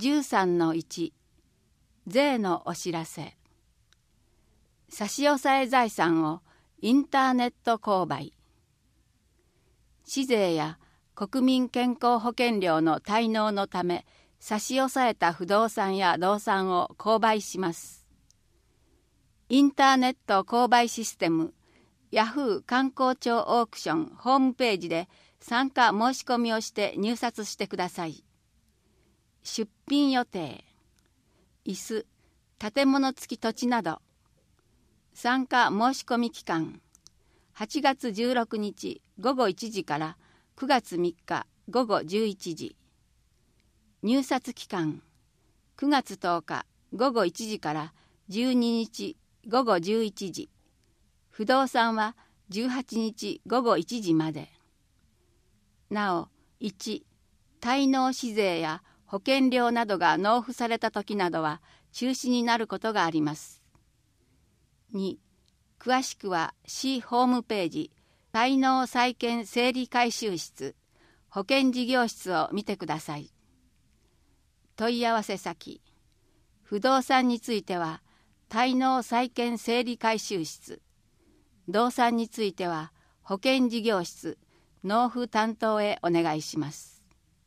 13-1 税のお知らせ。差し押さえ財産をインターネット購買。市税や国民健康保険料の滞納のため差し押さえた不動産や動産を購買します。インターネット購買システムヤフー観光庁オークションホームページで参加申し込みをして入札してください。出品予定、椅子、建物付き土地など。参加申し込み期間、8月16日午後1時から9月3日午後11時。入札期間、9月10日午後1時から12日午後11時。不動産は18日午後1時まで。なお、1、滞納市税や保険料などが納付された時などは中止になることがあります。2、詳しくは市ホームページ滞納債権整理回収室保険事業室を見てください。問い合わせ先、不動産については滞納債権整理回収室、動産については保険事業室納付担当へお願いします。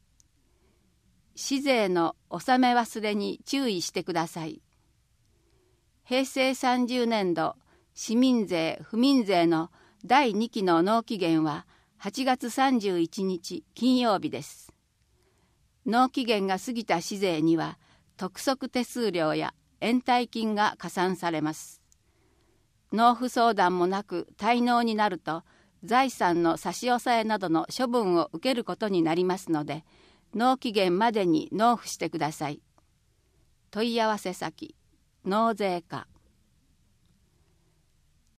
市税の納め忘れに注意してください。平成30年度市民税・府民税の第2期の納期限は8月31日金曜日です。納期限が過ぎた市税には督促手数料や延滞金が加算されます。納付相談もなく滞納になると財産の差し押さえなどの処分を受けることになりますので、納期限までに納付してください。問い合わせ先、納税課。